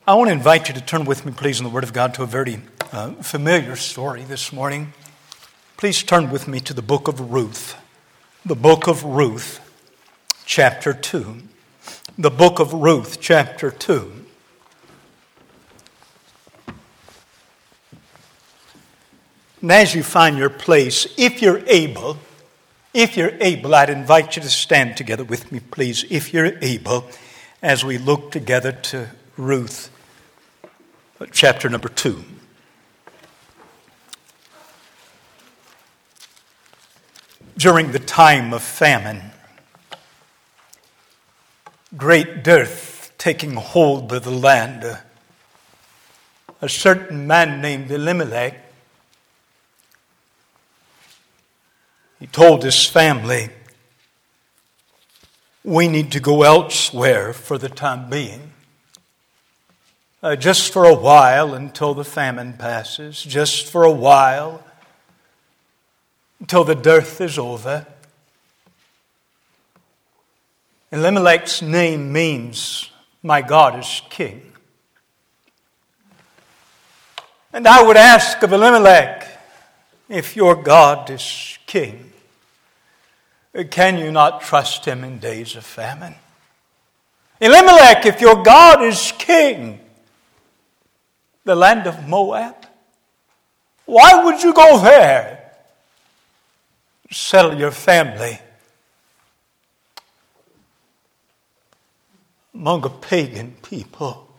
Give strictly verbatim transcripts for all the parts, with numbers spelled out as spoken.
I want to invite you to turn with me, please, in the Word of God to a very uh, familiar story this morning. Please turn with me to the book of Ruth. The book of Ruth, chapter two. The book of Ruth, chapter two. And as you find your place, if you're able, if you're able, I'd invite you to stand together with me, please, if you're able, as we look together to Ruth, chapter number two. During the time of famine, great dearth taking hold of the land, a certain man named Elimelech, he told his family, we need to go elsewhere for the time being. Uh, just for a while until the famine passes. Just for a while until the dearth is over. Elimelech's name means, my God is king. And I would ask of Elimelech, if your God is king, can you not trust him in days of famine? Elimelech, if your God is king, the land of Moab, why would you go there? Settle your family among a pagan people.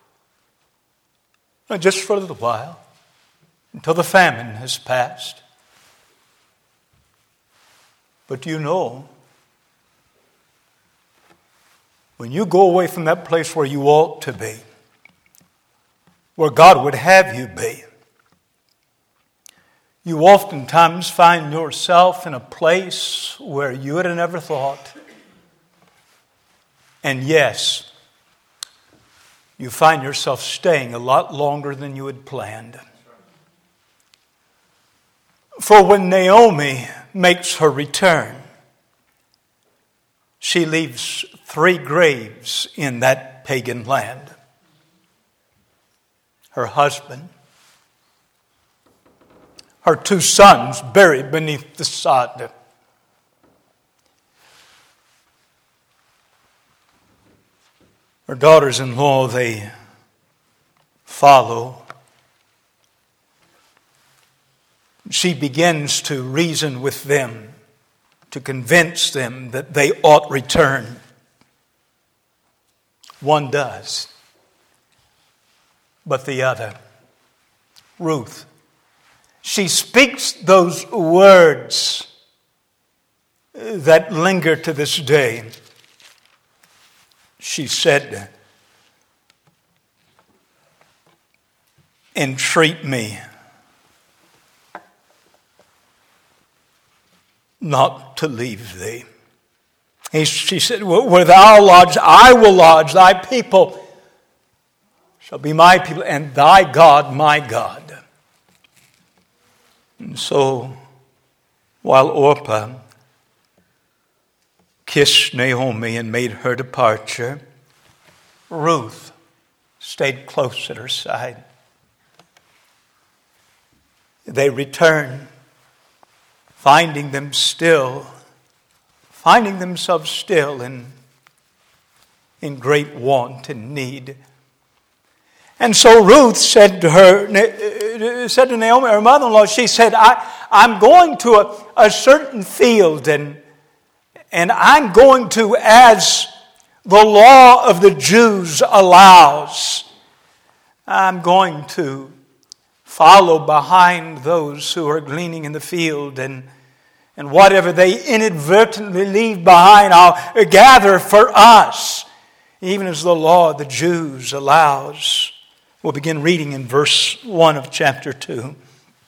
Just for a little while, until the famine has passed. But you know, when you go away from that place where you ought to be, where God would have you be, you oftentimes find yourself in a place where you would have never thought. And yes, you find yourself staying a lot longer than you had planned. For when Naomi makes her return, she leaves three graves in that pagan land. Her husband, her two sons buried beneath the sod. Her daughters-in-law, they follow. She begins to reason with them, to convince them that they ought return. One does. But the other, Ruth, she speaks those words that linger to this day. She said, entreat me not to leave thee. He, she said, where thou lodge, I will lodge. Thy people shall be my people, and thy God my God. And so, while Orpah kissed Naomi and made her departure, Ruth stayed close at her side. They returned, finding them still, finding themselves still in, in great want and need. And so Ruth said to her, said to Naomi, her mother-in-law, she said, I, I'm going to a, a certain field, and, and I'm going to, as the law of the Jews allows, I'm going to follow behind those who are gleaning in the field, and, and whatever they inadvertently leave behind, I'll gather for us, even as the law of the Jews allows. We'll begin reading in verse one of chapter two.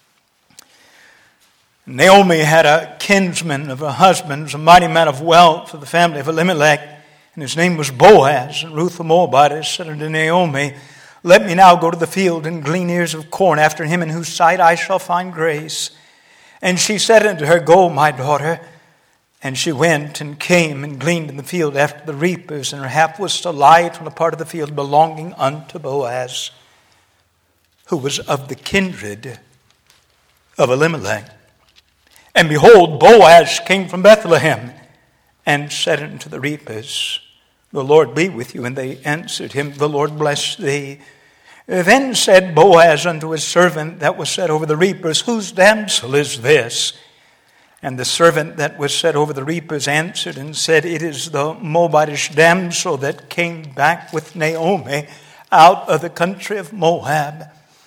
Naomi had a kinsman of her husband's, a mighty man of wealth of the family of Elimelech, and his name was Boaz. And Ruth the Moabitess said unto Naomi, let me now go to the field and glean ears of corn after him in whose sight I shall find grace. And she said unto her, go, my daughter. And she went and came and gleaned in the field after the reapers, and her hap was to lie on a part of the field belonging unto Boaz, who was of the kindred of Elimelech. And behold, Boaz came from Bethlehem, and said unto the reapers, The Lord be with you. And they answered him, The Lord bless thee. Then said Boaz unto his servant that was set over the reapers, Whose damsel is this? And the servant that was set over the reapers answered and said, It is the Moabitish damsel that came back with Naomi out of the country of Moab.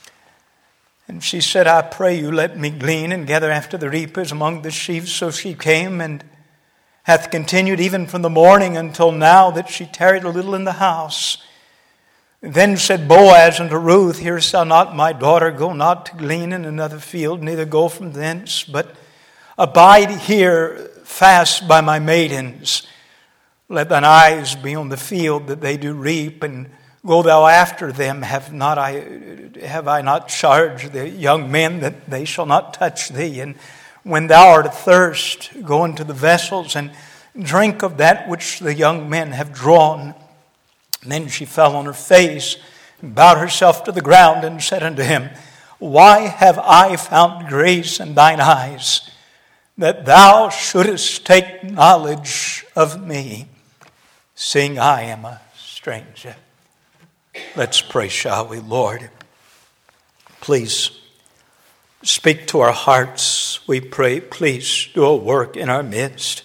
And she said, I pray you, let me glean and gather after the reapers among the sheaves. So she came, and hath continued even from the morning until now, that she tarried a little in the house. Then said Boaz unto Ruth, Hearest thou not, my daughter? Go not to glean in another field, neither go from thence, but abide here fast by my maidens. Let thine eyes be on the field that they do reap, and go thou after them. Have not I have I not charged the young men that they shall not touch thee? And when thou art athirst, go into the vessels and drink of that which the young men have drawn. And then she fell on her face and bowed herself to the ground and said unto him, Why have I found grace in thine eyes, that thou shouldest take knowledge of me, seeing I am a stranger? Let's pray, shall we? Lord, please speak to our hearts, we pray. Please do a work in our midst.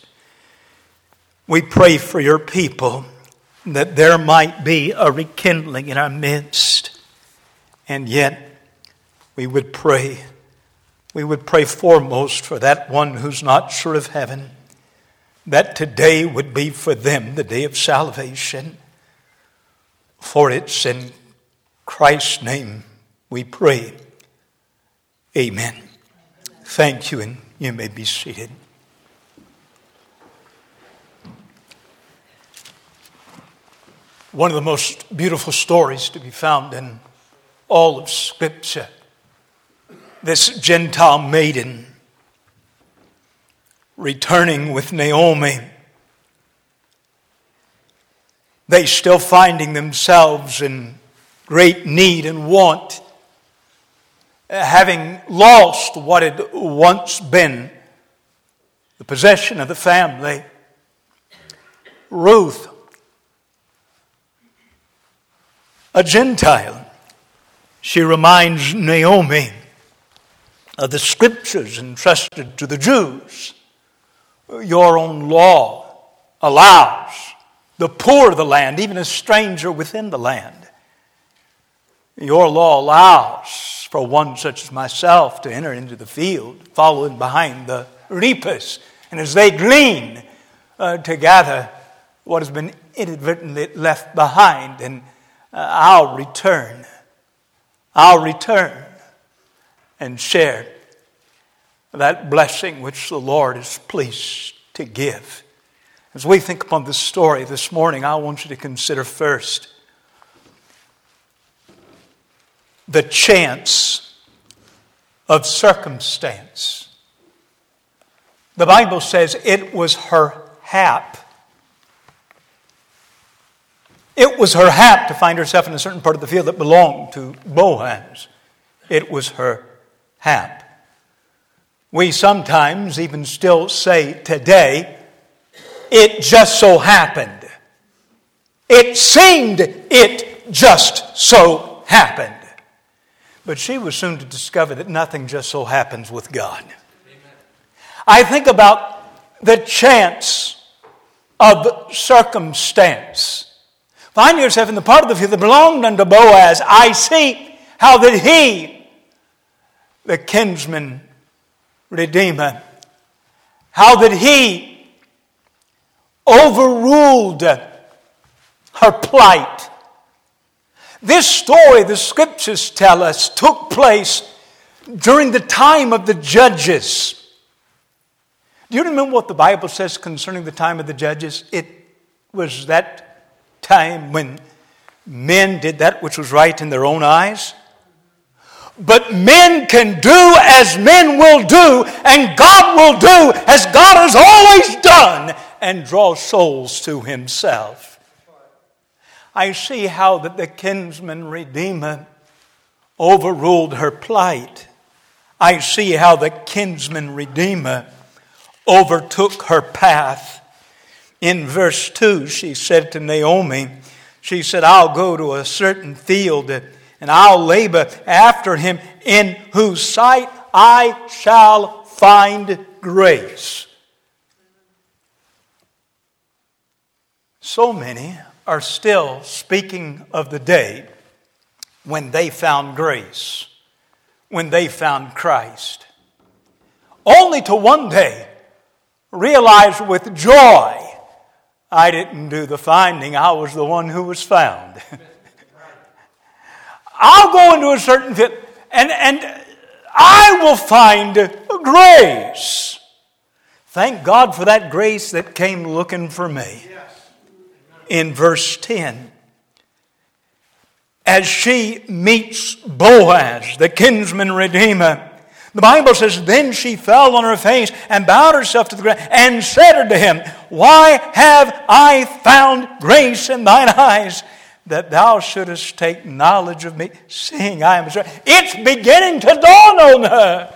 We pray for your people, that there might be a rekindling in our midst. And yet, we would pray, we would pray foremost for that one who's not sure of heaven, that today would be for them the day of salvation. For it's in Christ's name we pray. Amen. Thank you, and you may be seated. One of the most beautiful stories to be found in all of Scripture. This Gentile maiden returning with Naomi. They still finding themselves in great need and want, having lost what had once been the possession of the family. Ruth, a Gentile, she reminds Naomi of the scriptures entrusted to the Jews. Your own law allows the poor of the land, even a stranger within the land. Your law allows for one such as myself to enter into the field, following behind the reapers, and as they glean, uh, to gather what has been inadvertently left behind, and uh, I'll return. I'll return and share that blessing which the Lord is pleased to give. As we think upon this story this morning, I want you to consider first the chance of circumstance. The Bible says it was her hap. It was her hap to find herself in a certain part of the field that belonged to Boaz. It was her hap. We sometimes even still say today, it just so happened. It seemed it just so happened. But she was soon to discover that nothing just so happens with God. Amen. I think about the chance of circumstance. Find yourself in the part of the field that belonged unto Boaz. I see how that he, the kinsman redeemer, how that he overruled her plight. This story, the scriptures tell us, took place during the time of the judges. Do you remember what the Bible says concerning the time of the judges? It was that time when men did that which was right in their own eyes. But men can do as men will do, and God will do as God has always done, and draw souls to Himself. I see how that the kinsman redeemer overruled her plight. I see how the kinsman redeemer overtook her path. In verse two, she said to Naomi, she said, I'll go to a certain field and I'll labor after him, in whose sight I shall find grace. So many are still speaking of the day when they found grace, when they found Christ, only to one day realize with joy, I didn't do the finding, I was the one who was found. I'll go into a certain field and, and I will find grace. Thank God for that grace that came looking for me. In verse ten, as she meets Boaz, the kinsman redeemer, the Bible says, then she fell on her face and bowed herself to the ground and said unto him, why have I found grace in thine eyes, that thou shouldest take knowledge of me, seeing I am a stranger? It's beginning to dawn on her.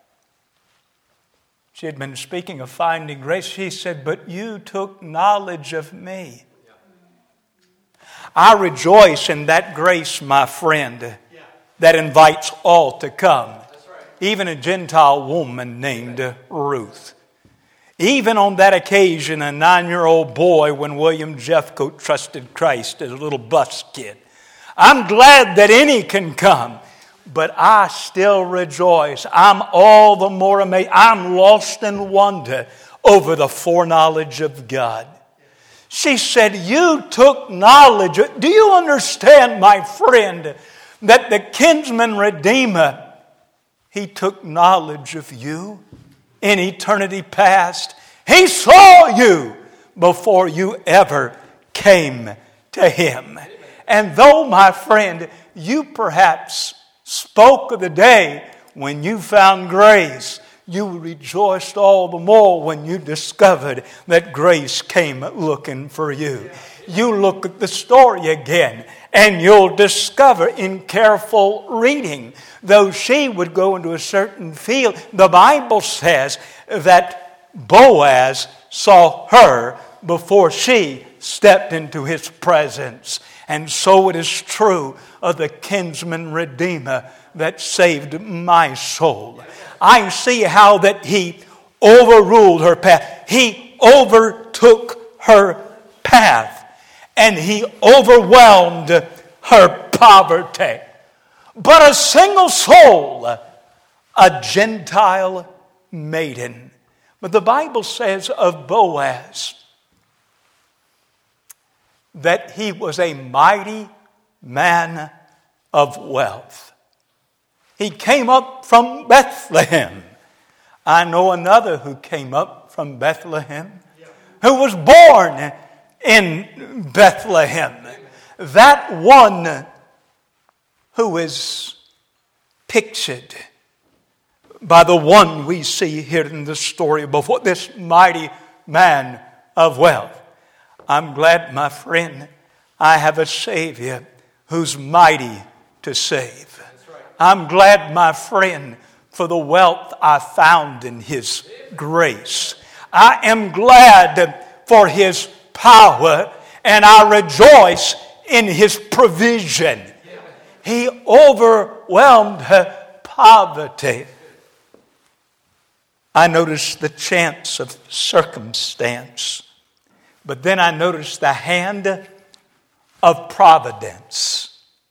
She had been speaking of finding grace. She said, but you took knowledge of me. I rejoice in that grace, my friend, that invites all to come. Even a Gentile woman named Ruth. Even on that occasion, a nine-year-old boy when William Jeffcoat trusted Christ as a little bus kid. I'm glad that any can come, but I still rejoice. I'm all the more amazed. I'm lost in wonder over the foreknowledge of God. She said, you took knowledge. Do you understand, my friend, that the kinsman redeemer, he took knowledge of you in eternity past. He saw you before you ever came to him. And though, my friend, you perhaps spoke of the day when you found grace, you rejoiced all the more when you discovered that grace came looking for you. You look at the story again, and you'll discover in careful reading, though she would go into a certain field, the Bible says that Boaz saw her before she stepped into his presence. And so it is true of the kinsman redeemer that saved my soul. I see how that he overruled her path. He overtook her path. And he overwhelmed her poverty. But a single soul, a Gentile maiden. But the Bible says of Boaz that he was a mighty man of wealth. He came up from Bethlehem. I know another who came up from Bethlehem, who was born in Bethlehem. That one who is pictured by the one we see here in the story before, this mighty man of wealth. I'm glad, my friend, I have a Savior who's mighty to save. I'm glad, my friend, for the wealth I found in His grace. I am glad for His power, and I rejoice in His provision. He overwhelmed her poverty. I noticed the chance of circumstance, but then I noticed the hand of providence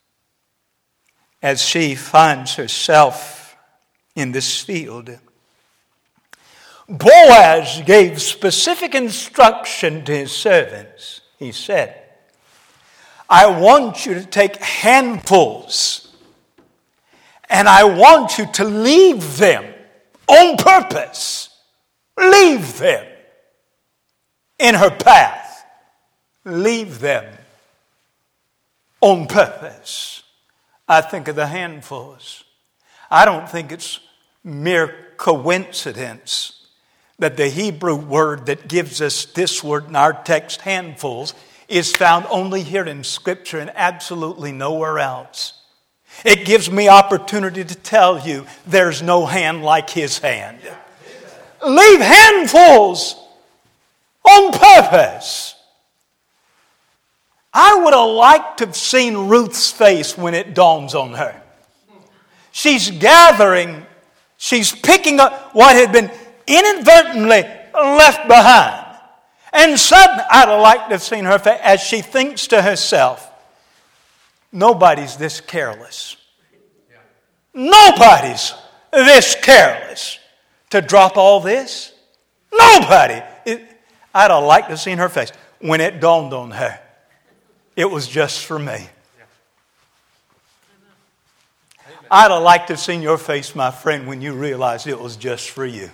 as she finds herself in this field. Boaz gave specific instruction to his servants. He said, I want you to take handfuls and I want you to leave them on purpose. Leave them in her path. Leave them on purpose. I think of the handfuls. I don't think it's mere coincidence that the Hebrew word that gives us this word in our text, handfuls, is found only here in Scripture and absolutely nowhere else. It gives me opportunity to tell you there's no hand like His hand. Leave handfuls on purpose. I would have liked to have seen Ruth's face when it dawns on her. She's gathering, she's picking up what had been inadvertently left behind. And suddenly, I'd have liked to have seen her face as she thinks to herself, nobody's this careless. Nobody's this careless to drop all this. Nobody. It, I'd have liked to have seen her face when it dawned on her. It was just for me. I'd have liked to have seen your face, my friend, when you realized it was just for you.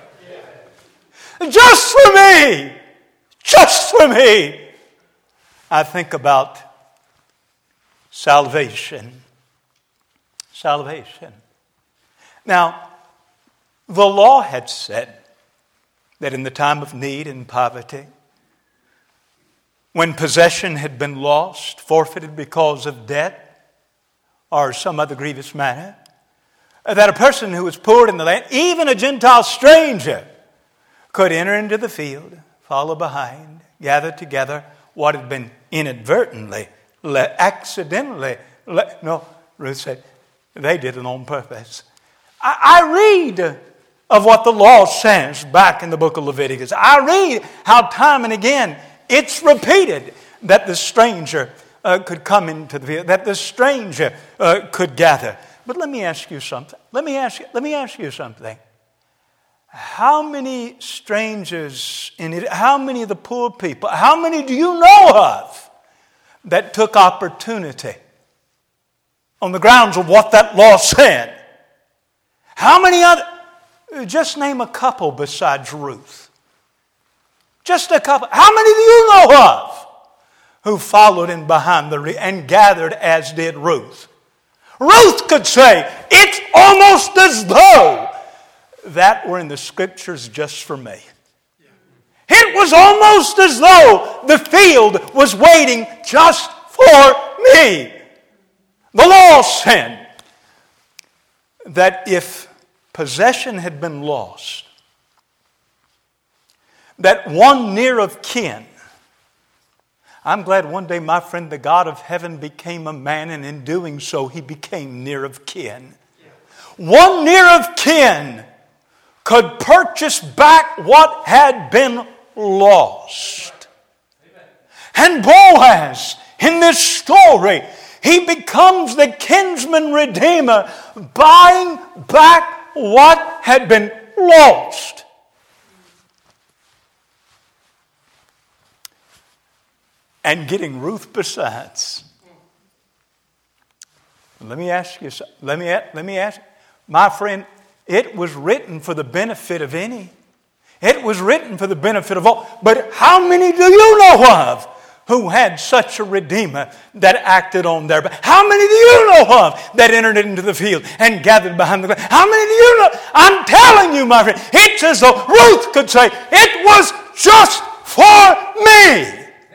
Just for me! Just for me! I think about salvation. Salvation. Now, the law had said that in the time of need and poverty, when possession had been lost, forfeited because of debt or some other grievous matter, that a person who was poor in the land, even a Gentile stranger, could enter into the field, follow behind, gather together what had been inadvertently, accidentally. No, Ruth said, they did it on purpose. I, I read of what the law says back in the book of Leviticus. I read how time and again it's repeated that the stranger uh, could come into the field, that the stranger uh, could gather. But let me ask you something. Let me ask you, let me ask you something. How many strangers in it, how many of the poor people, how many do you know of that took opportunity on the grounds of what that law said? How many other, just name a couple besides Ruth. Just a couple. How many do you know of who followed in behind the and gathered as did Ruth? Ruth could say, it's almost as though that were in the Scriptures just for me. It was almost as though the field was waiting just for me. The law said that if possession had been lost, that one near of kin, I'm glad one day, my friend, the God of heaven became a man, and in doing so, He became near of kin. One near of kin could purchase back what had been lost. And Boaz, in this story, he becomes the kinsman redeemer, buying back what had been lost. And getting Ruth besides. Let me ask you something. Let me, let me ask, my friend, it was written for the benefit of any. It was written for the benefit of all. But how many do you know of who had such a Redeemer that acted on their behalf? How many do you know of that entered into the field and gathered behind the ground? How many do you know? I'm telling you, my friend, it's as though Ruth could say, it was just for me.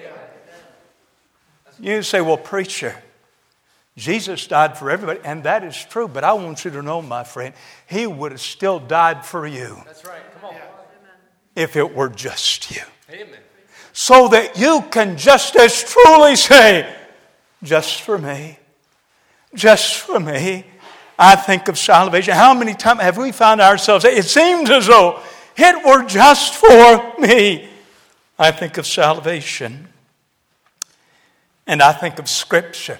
You say, well, preacher, Jesus died for everybody, and that is true. But I want you to know, my friend, He would have still died for you. That's right. Come on. If it were just you. Amen. So that you can just as truly say, just for me, just for me. I think of salvation. How many times have we found ourselves, it seems as though it were just for me. I think of salvation. And I think of Scripture.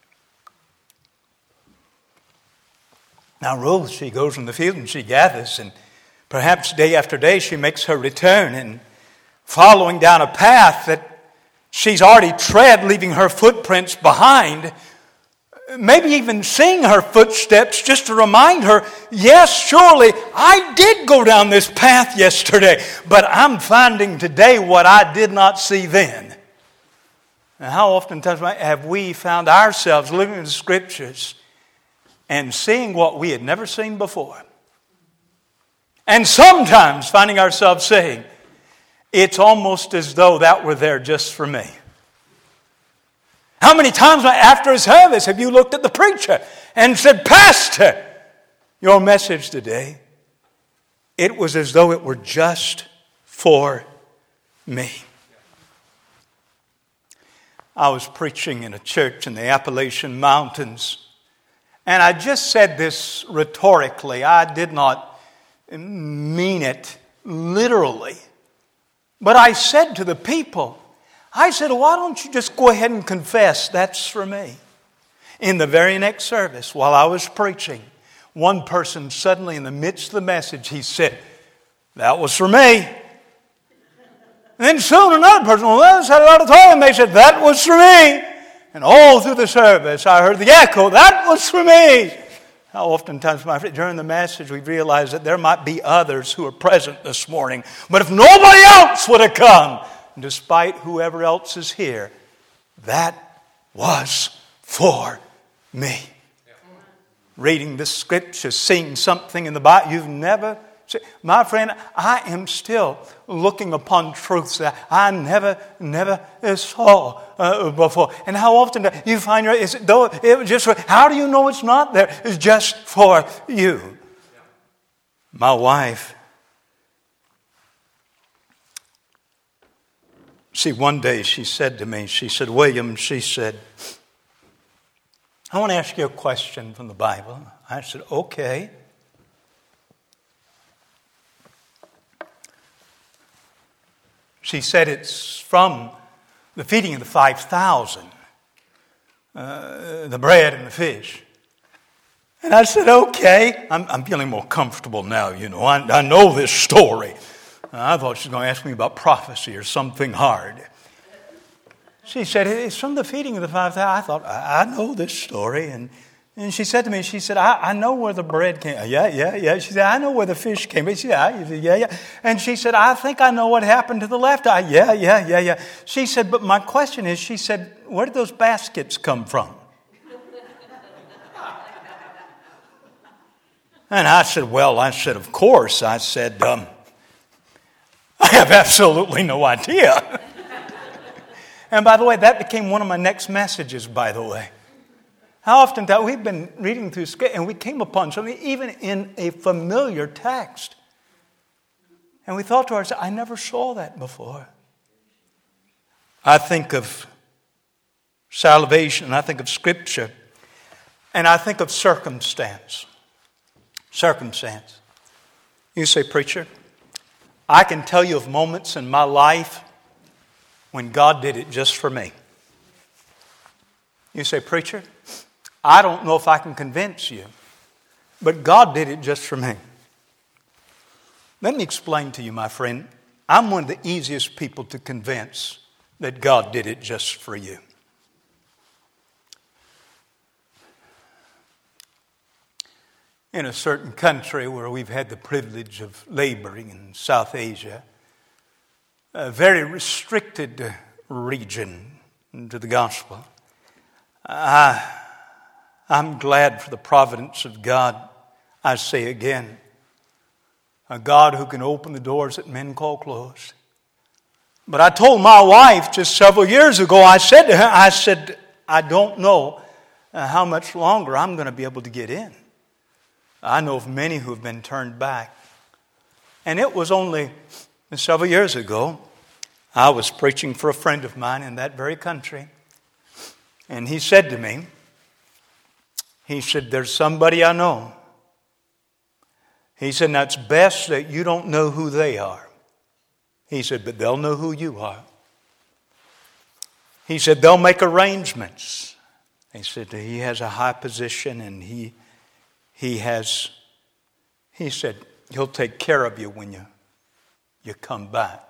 Now Ruth, she goes in the field and she gathers, and perhaps day after day she makes her return, and following down a path that she's already tread, leaving her footprints behind, maybe even seeing her footsteps just to remind her, yes, surely I did go down this path yesterday, but I'm finding today what I did not see then. And how oftentimes have we found ourselves living in the Scriptures and seeing what we had never seen before. And sometimes finding ourselves saying, it's almost as though that were there just for me. How many times after a service have you looked at the preacher and said, Pastor, your message today, it was as though it were just for me. I was preaching in a church in the Appalachian Mountains, and I just said this rhetorically. I did not mean it literally. But I said to the people, I said, why don't you just go ahead and confess that's for me? In the very next service, while I was preaching, one person suddenly in the midst of the message, he said, that was for me. And then soon another person on the other side of the auditorium, they said, that was for me. And all through the service, I heard the echo, that was for me. How oftentimes, my friend, during the message, we realize that there might be others who are present this morning. But if nobody else would have come, despite whoever else is here, that was for me. Yeah. Reading the scriptures, seeing something in the Bible you've never seen. My friend, I am still looking upon truths that I never, never saw uh, before. And how often do you find your, is it, though it was just for, how do you know it's not there? It's just for you. Yeah. My wife, see, one day she said to me, she said, William, she said, I want to ask you a question from the Bible. I said, okay. She said it's from the feeding of the five thousand, uh, the bread and the fish. And I said, okay. I'm, I'm feeling more comfortable now, you know. I, I know this story. I thought she was going to ask me about prophecy or something hard. She said, it's from the feeding of the five thousand. I thought, I, I know this story. And, and she said to me, she said, I, I know where the bread came. Yeah, yeah, yeah. She said, I know where the fish came. She said, yeah, yeah, yeah. And she said, I think I know what happened to the left eye. Yeah, yeah, yeah, yeah. She said, but my question is, she said, where did those baskets come from? And I said, well, I said, of course. I said, um, I have absolutely no idea. And by the way, that became one of my next messages, by the way. How often that we've been reading through Scripture and we came upon something even in a familiar text. And we thought to ourselves, I never saw that before. I think of salvation, I think of Scripture, and I think of circumstance. Circumstance. You say, preacher, I can tell you of moments in my life when God did it just for me. You say, preacher, I don't know if I can convince you, but God did it just for me. Let me explain to you, my friend. I'm one of the easiest people to convince that God did it just for you. In a certain country where we've had the privilege of laboring in South Asia, a very restricted region to the gospel, I, I'm glad for the providence of God. I say again, a God who can open the doors that men call closed. But I told my wife just several years ago, I said to her, I said, I don't know how much longer I'm going to be able to get in. I know of many who have been turned back. And it was only several years ago, I was preaching for a friend of mine in that very country. And he said to me, he said, there's somebody I know. He said, now it's best that you don't know who they are. He said, but they'll know who you are. He said, they'll make arrangements. He said, he has a high position and he he has, he said, he'll take care of you when you, you come back.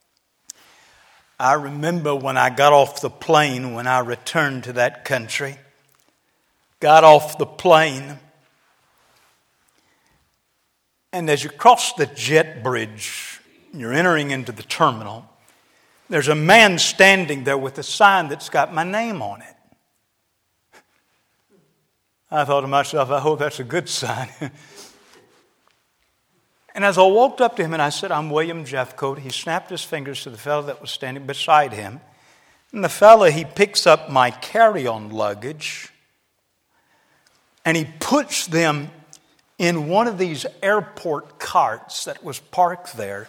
I remember when I got off the plane, when I returned to that country, got off the plane, and as you cross the jet bridge, you're entering into the terminal, there's a man standing there with a sign that's got my name on it. I thought to myself, I hope that's a good sign. And as I walked up to him and I said, I'm William Jeffcoat, he snapped his fingers to the fellow that was standing beside him. And the fellow, he picks up my carry-on luggage and he puts them in one of these airport carts that was parked there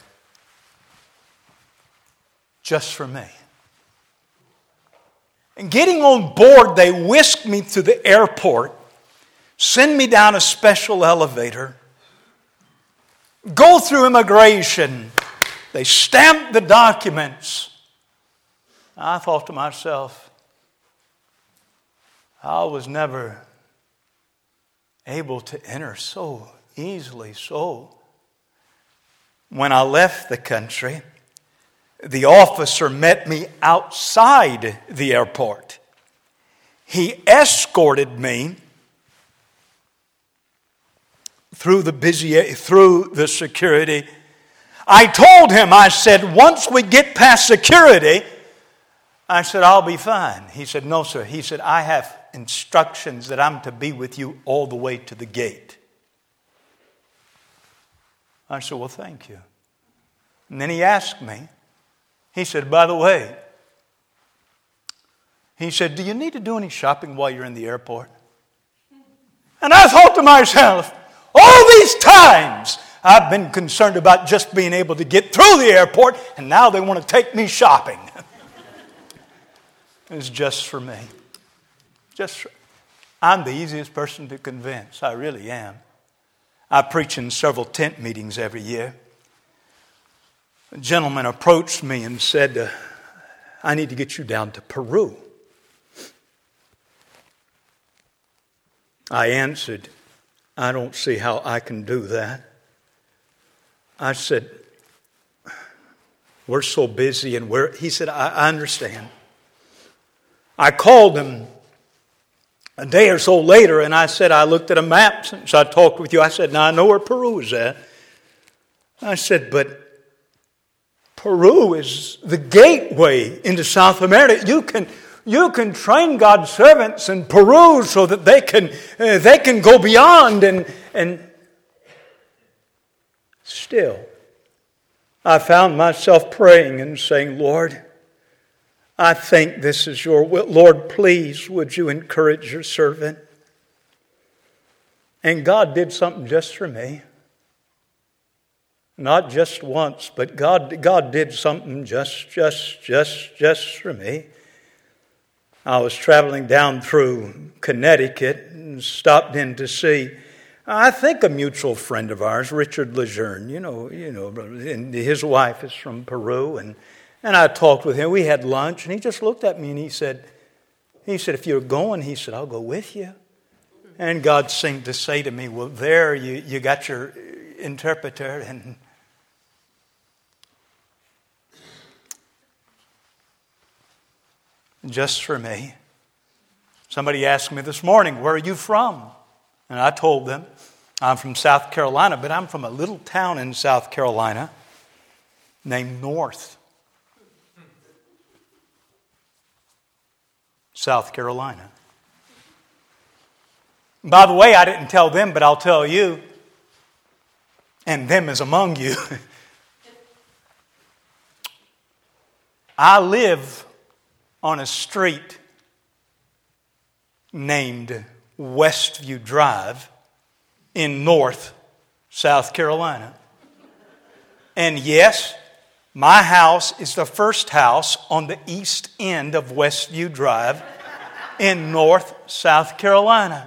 just for me. And getting on board, they whisked me to the airport, send me down a special elevator, go through immigration. They stamped the documents. I thought to myself, I was never able to enter so easily. So when I left the country, the officer met me outside the airport. He escorted me through the busy, through the security. I told him, I said, once we get past security, I said, I'll be fine. He said, no, sir. He said, I have instructions that I'm to be with you all the way to the gate. I said, well, thank you. And then he asked me, he said, by the way, he said, do you need to do any shopping while you're in the airport? And I thought to myself, all these times I've been concerned about just being able to get through the airport, and now they want to take me shopping. It's just for me. Just for, I'm the easiest person to convince. I really am. I preach in several tent meetings every year. A gentleman approached me and said, uh, I need to get you down to Peru. I answered, I don't see how I can do that. I said, we're so busy and we're, he said, I, I understand. I called him a day or so later and I said, I looked at a map since I talked with you. I said, now I know where Peru is at. I said, but Peru is the gateway into South America. You can you can train God's servants in Peru so that they can uh, they can go beyond and and still I found myself praying and saying, Lord, I think this is your will. Lord, please, would you encourage your servant? And God did something just for me. Not just once, but God, God did something just, just, just, just for me. I was traveling down through Connecticut and stopped in to see, I think, a mutual friend of ours, Richard Lejeune. You know, you know, and his wife is from Peru, and and I talked with him. We had lunch, and he just looked at me and he said, he said, if you're going, he said, I'll go with you. And God seemed to say to me, well, there you, you got your interpreter, and just for me. Somebody asked me this morning, where are you from? And I told them, I'm from South Carolina, but I'm from a little town in South Carolina named North. South Carolina. By the way, I didn't tell them, but I'll tell you, and them is among you. I live on a street named Westview Drive in North, South Carolina. And yes, my house is the first house on the east end of Westview Drive in North, South Carolina.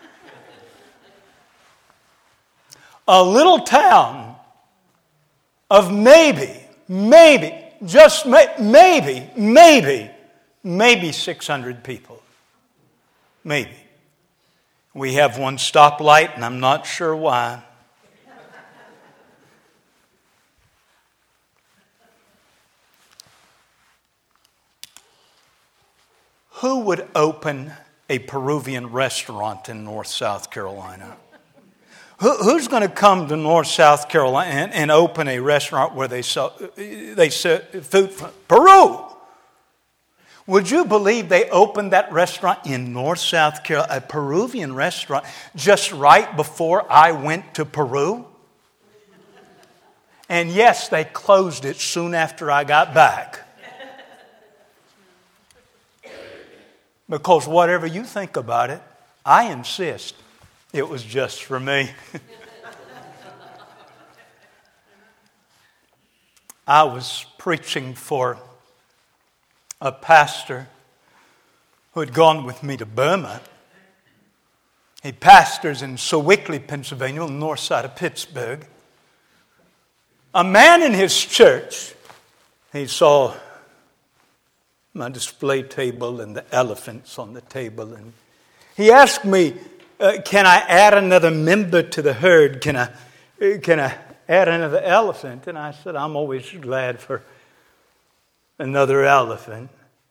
A little town of maybe, maybe, just may, maybe, maybe, maybe six hundred people. Maybe. We have one stoplight, and I'm not sure why. Who would open a Peruvian restaurant in North South Carolina? Who, who's going to come to North South Carolina and, and open a restaurant where they sell, they sell food from Peru? Would you believe they opened that restaurant in North South Carolina, a Peruvian restaurant, just right before I went to Peru? And yes, they closed it soon after I got back. Because whatever you think about it, I insist it was just for me. I was preaching for a pastor who had gone with me to Burma. He pastors in Sewickley, Pennsylvania, on the north side of Pittsburgh. A man in his church, he saw my display table and the elephants on the table, and he asked me, uh, can I add another member to the herd? Can I, uh, can I add another elephant? And I said, I'm always glad for another elephant.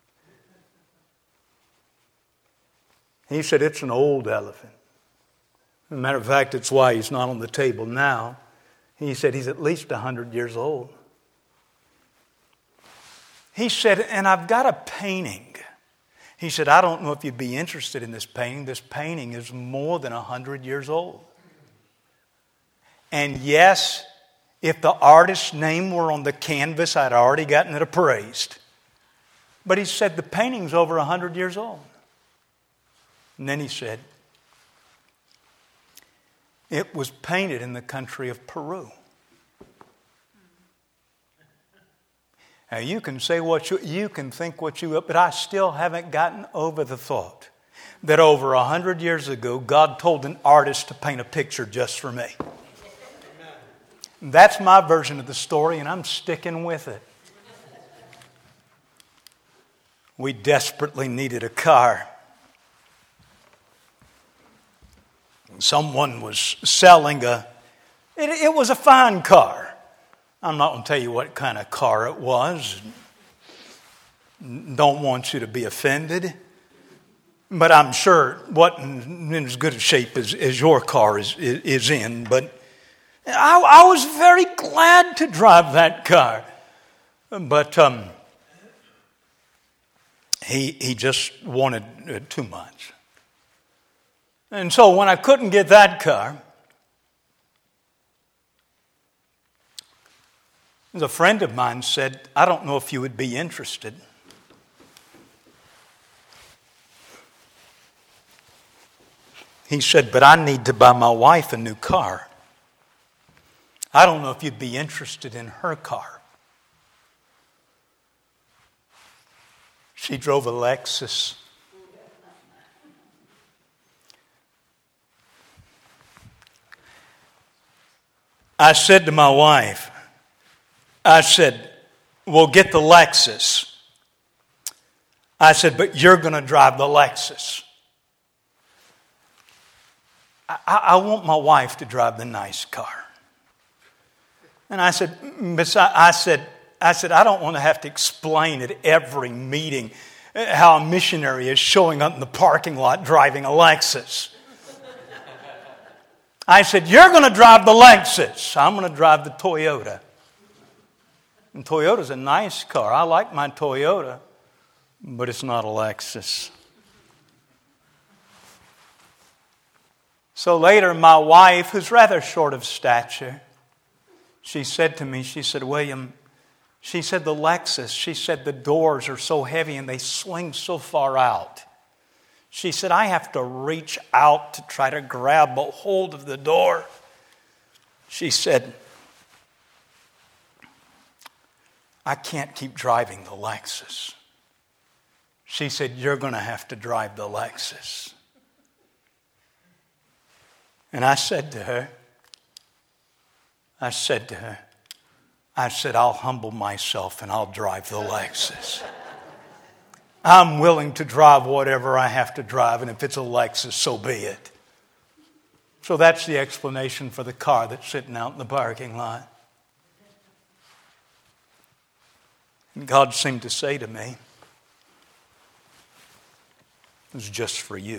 He said, it's an old elephant. As a matter of fact, it's why he's not on the table now. He said, he's at least one hundred years old. He said, and I've got a painting. He said, I don't know if you'd be interested in this painting. This painting is more than one hundred years old. And yes, if the artist's name were on the canvas, I'd already gotten it appraised. But he said, the painting's over one hundred years old. And then he said, it was painted in the country of Peru. Now you can say what you, you can think what you will, but I still haven't gotten over the thought that over a hundred years ago, God told an artist to paint a picture just for me. That's my version of the story, and I'm sticking with it. We desperately needed a car. Someone was selling a, it, it was a fine car. I'm not going to tell you what kind of car it was. Don't want you to be offended. But I'm sure it wasn't in as good a shape as, as your car is, is in. But I, I was very glad to drive that car. But um, he, he just wanted too much. And so when I couldn't get that car, a friend of mine said, I don't know if you would be interested. He said, but I need to buy my wife a new car. I don't know if you'd be interested in her car. She drove a Lexus. I said to my wife, I said, we'll get the Lexus. I said, but you're going to drive the Lexus. I, I want my wife to drive the nice car. And I said, I said, I said, I don't want to have to explain at every meeting how a missionary is showing up in the parking lot driving a Lexus. I said, you're going to drive the Lexus. I'm going to drive the Toyota. And Toyota's a nice car. I like my Toyota, but it's not a Lexus. So later, my wife, who's rather short of stature, she said to me, she said, William, she said, the Lexus, she said, the doors are so heavy and they swing so far out. She said, I have to reach out to try to grab a hold of the door. She said, I can't keep driving the Lexus. She said, you're going to have to drive the Lexus. And I said to her, I said to her, I said, I'll humble myself and I'll drive the Lexus. I'm willing to drive whatever I have to drive, and if it's a Lexus, so be it. So that's the explanation for the car that's sitting out in the parking lot. And God seemed to say to me, it's just for you.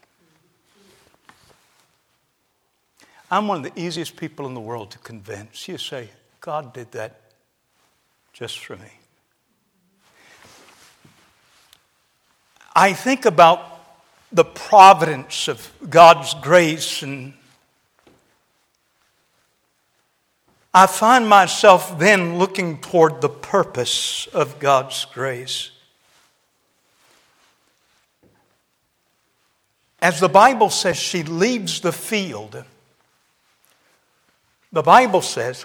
I'm one of the easiest people in the world to convince. You say, God did that just for me. I think about the providence of God's grace, and I find myself then looking toward the purpose of God's grace. As the Bible says, she leaves the field. The Bible says,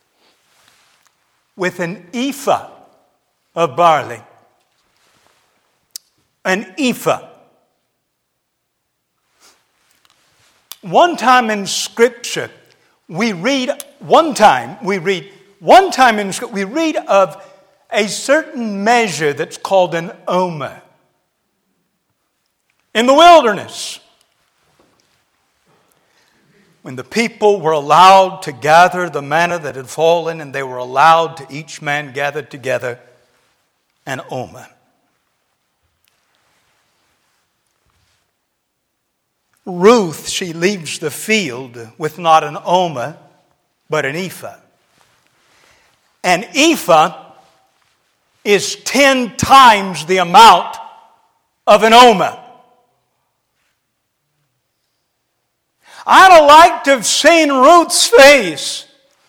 with an ephah of barley. An ephah. One time in Scripture, we read, one time, we read, one time in Scripture, we read of a certain measure that's called an omer. In the wilderness, when the people were allowed to gather the manna that had fallen, and they were allowed to each man gather together an omer. Ruth, she leaves the field with not an omer, but an ephah. An ephah is ten times the amount of an omer. I'd have liked to have seen Ruth's face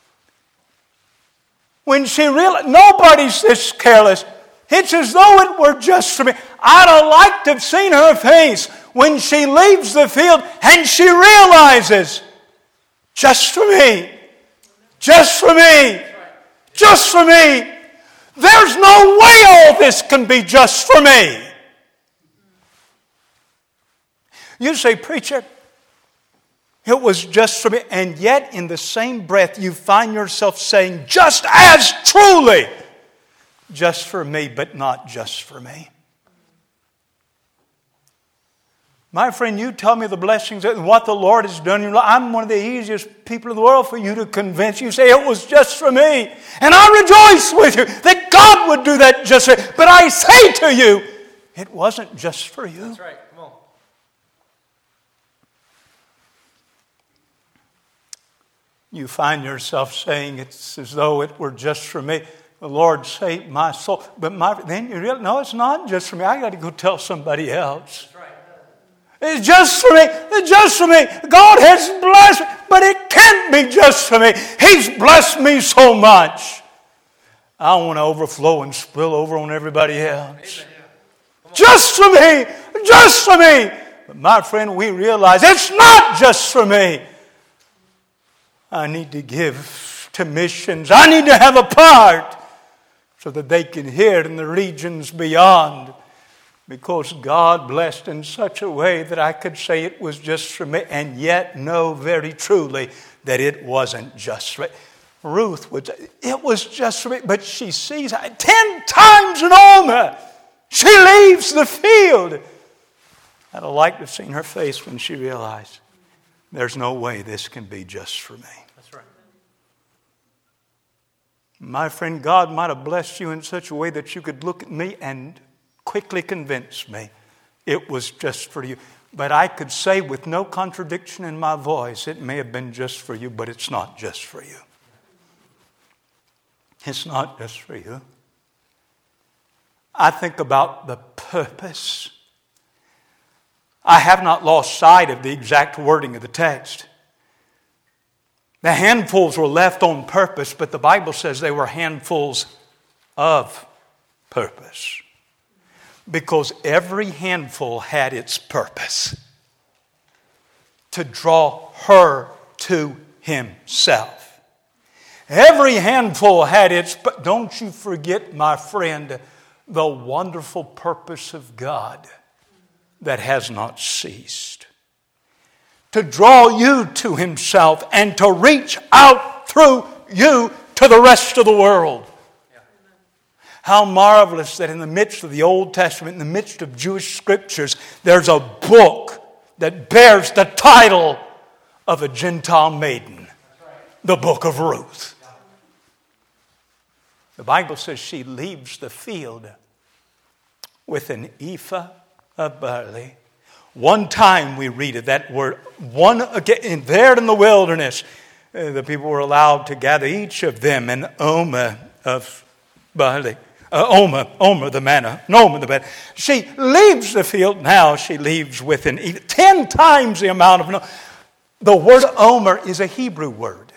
when she realized nobody's this careless. It's as though it were just for me. I'd have liked to have seen her face when she leaves the field and she realizes, just for me, just for me, just for me. There's no way all this can be just for me. You say, preacher, it was just for me. And yet, in the same breath, you find yourself saying, just as truly, just for me, but not just for me. My friend, you tell me the blessings and what the Lord has done in your life. I'm one of the easiest people in the world for you to convince. You say, it was just for me. And I rejoice with you that God would do that just for you. But I say to you, it wasn't just for you. That's right. Come on. You find yourself saying, it's as though it were just for me. The Lord saved my soul. But my, then you realize, no, it's not just for me. I got to go tell somebody else. That's right. It's just for me. It's just for me. God has blessed me, but it can't be just for me. He's blessed me so much. I want to overflow and spill over on everybody else. Just for me. Just for me. But my friend, we realize it's not just for me. I need to give to missions. I need to have a part so that they can hear in the regions beyond. Because God blessed in such a way that I could say it was just for me, and yet know very truly that it wasn't just for me. Ruth would say, it was just for me, but she sees ten times an omer. She leaves the field. I'd have liked to have seen her face when she realized there's no way this can be just for me. That's right. My friend, God might have blessed you in such a way that you could look at me and quickly convince me it was just for you. But I could say with no contradiction in my voice, it may have been just for you, but it's not just for you. It's not just for you. I think about the purpose. I have not lost sight of the exact wording of the text. The handfuls were left on purpose, but the Bible says they were handfuls of purpose. Because every handful had its purpose. To draw her to himself. Every handful had its... But don't you forget, my friend, the wonderful purpose of God that has not ceased. To draw you to himself and to reach out through you to the rest of the world. How marvelous that in the midst of the Old Testament, in the midst of Jewish scriptures, there's a book that bears the title of a Gentile maiden. The book of Ruth. The Bible says she leaves the field with an ephah of barley. One time we read of that word, one again, there in the wilderness, uh, the people were allowed to gather each of them an omer of barley. Uh, Omer, Omer the manna, Nomer the manna. She leaves the field. Now she leaves with an ephah. Ten times the amount of... No- the word Omer is a Hebrew word.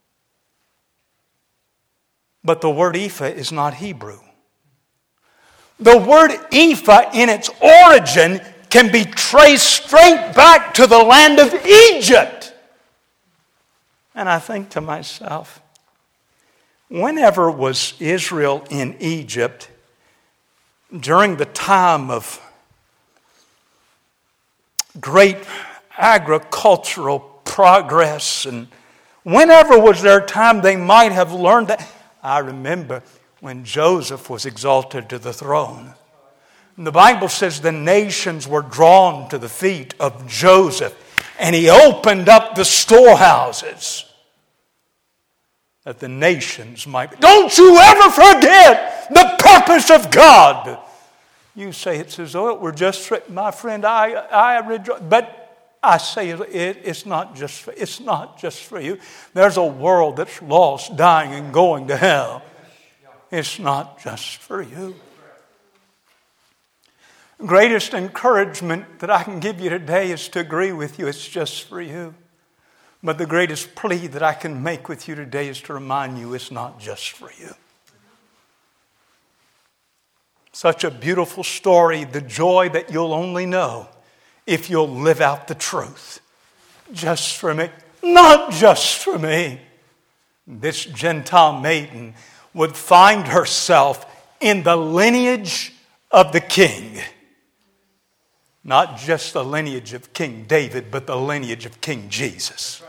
But the word ephah is not Hebrew. The word ephah in its origin can be traced straight back to the land of Egypt. And I think to myself, whenever was Israel in Egypt during the time of great agricultural progress, and whenever was their time they might have learned that? I remember when Joseph was exalted to the throne. And the Bible says the nations were drawn to the feet of Joseph, and he opened up the storehouses that the nations might... Don't you ever forget the purpose of God. You say it's as though it were just for... My friend, I, I rejoice. But I say it, it's not just for, it's not just for you. There's a world that's lost, dying, and going to hell. It's not just for you. Greatest encouragement that I can give you today is to agree with you. It's just for you. But the greatest plea that I can make with you today is to remind you it's not just for you. Such a beautiful story, the joy that you'll only know if you'll live out the truth. Just for me, not just for me. This Gentile maiden would find herself in the lineage of the king. Not just the lineage of King David, but the lineage of King Jesus.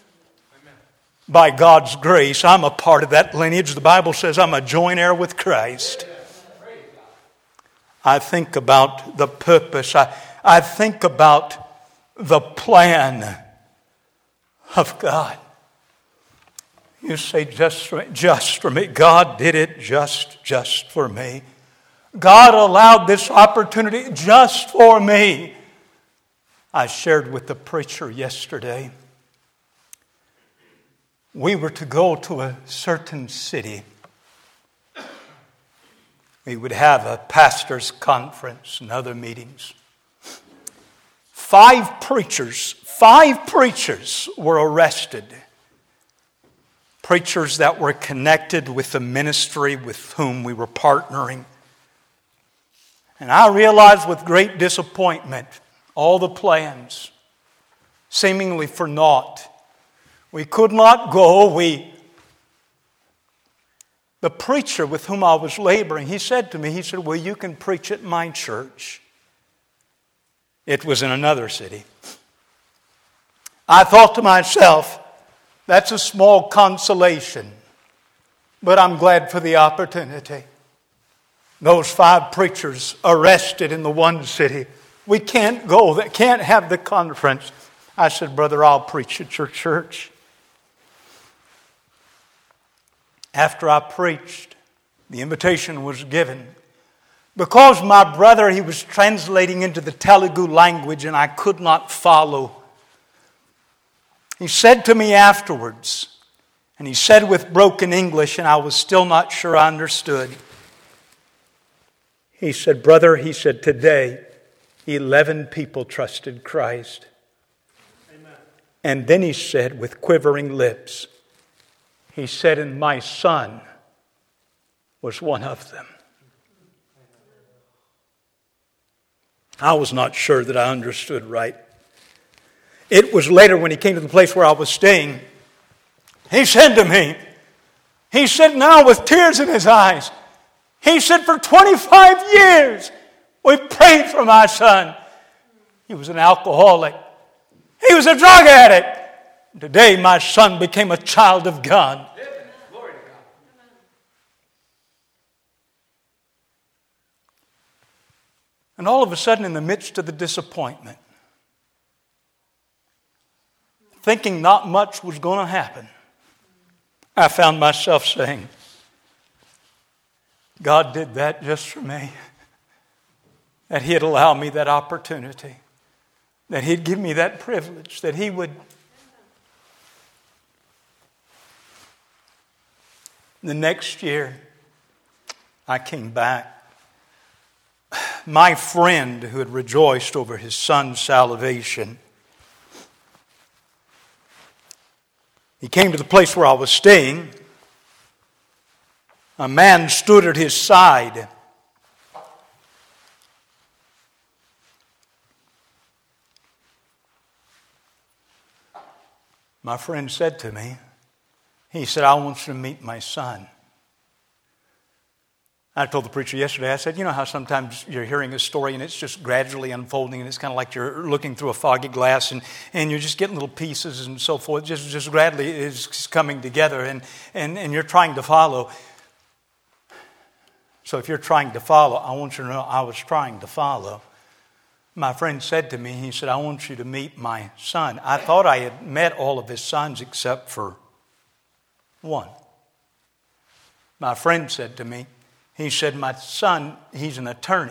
By God's grace, I'm a part of that lineage. The Bible says I'm a joint heir with Christ. I think about the purpose. I, I think about the plan of God. You say, just for me, just for me. God did it just, just for me. God allowed this opportunity just for me. I shared with the preacher yesterday. We were to go to a certain city. We would have a pastor's conference and other meetings. Five preachers, five preachers were arrested. Preachers that were connected with the ministry with whom we were partnering. And I realized with great disappointment all the plans, seemingly for naught. We could not go. We, the preacher with whom I was laboring, he said to me, he said, well, you can preach at my church. It was in another city. I thought to myself, that's a small consolation, but I'm glad for the opportunity. Those five preachers arrested in the one city. We can't go, they can't have the conference. I said, brother, I'll preach at your church. After I preached, the invitation was given. Because my brother, he was translating into the Telugu language and I could not follow. He said to me afterwards, and he said with broken English, and I was still not sure I understood. He said, brother, he said, today, eleven people trusted Christ. Amen. And then he said with quivering lips, he said, and my son was one of them. I was not sure that I understood right. It was later when he came to the place where I was staying, he said to me, he said now with tears in his eyes, he said for twenty-five years we prayed for my son. He was an alcoholic. He was a drug addict. Today my son became a child of God. Glory to God. And all of a sudden in the midst of the disappointment, thinking not much was going to happen, I found myself saying, God did that just for me. That He'd allow me that opportunity. That He'd give me that privilege. That He would... The next year, I came back. My friend who had rejoiced over his son's salvation, he came to the place where I was staying. A man stood at his side. My friend said to me, he said, I want you to meet my son. I told the preacher yesterday, I said, you know how sometimes you're hearing a story and it's just gradually unfolding and it's kind of like you're looking through a foggy glass and, and you're just getting little pieces and so forth. Just, just gradually it's coming together and, and, and you're trying to follow. So if you're trying to follow, I want you to know I was trying to follow. My friend said to me, he said, I want you to meet my son. I thought I had met all of his sons except for one. My friend said to me, he said, my son, he's an attorney.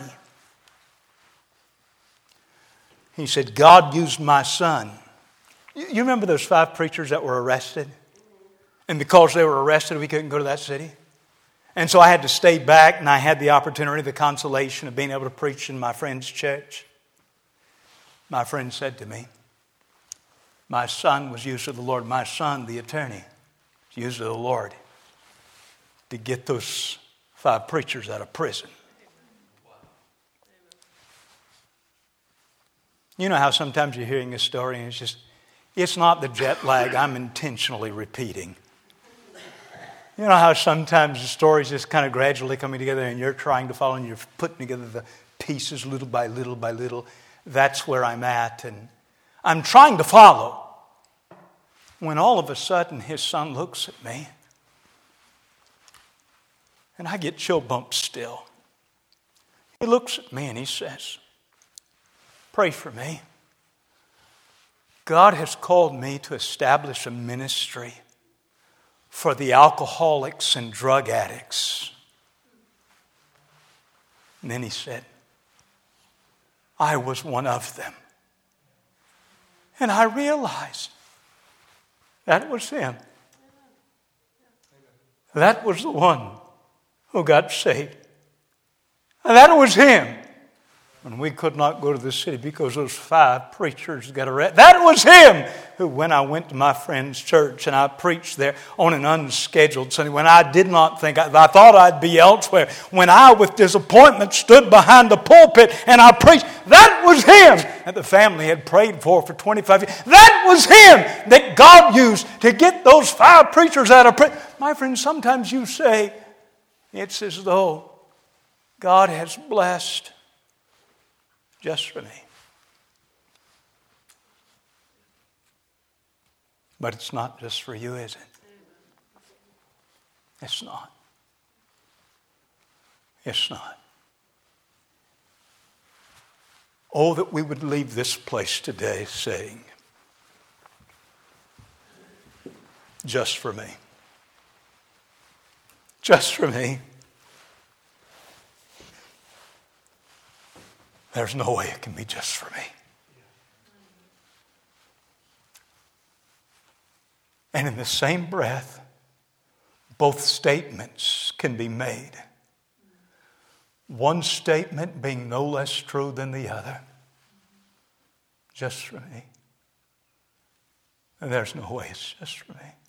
He said, God used my son. You remember those five preachers that were arrested? And because they were arrested, we couldn't go to that city. And so I had to stay back, and I had the opportunity, the consolation of being able to preach in my friend's church. My friend said to me, my son was used of the Lord. My son, the attorney, was used of the Lord to get those five preachers out of prison. You know how sometimes you're hearing a story and it's just, it's not the jet lag I'm intentionally repeating. You know how sometimes the story's just kind of gradually coming together and you're trying to follow and you're putting together the pieces little by little by little. That's where I'm at, and I'm trying to follow. When all of a sudden his son looks at me, and I get chill bumps still. He looks at me and he says, pray for me. God has called me to establish a ministry for the alcoholics and drug addicts. And then he said, I was one of them. And I realized that was him. That was the one who got saved. And that was him. And we could not go to the city because those five preachers got arrested. That was him who, when I went to my friend's church and I preached there on an unscheduled Sunday, when I did not think, I, I thought I'd be elsewhere, when I, with disappointment, stood behind the pulpit and I preached, that was him that the family had prayed for for twenty-five years. That was him that God used to get those five preachers out of prison. My friend, sometimes you say, it's as though God has blessed just for me. But it's not just for you, is it? It's not. It's not. Oh, that we would leave this place today saying, just for me. Just for me. There's no way it can be just for me. And in the same breath, both statements can be made. One statement being no less true than the other. Just for me. And there's no way it's just for me.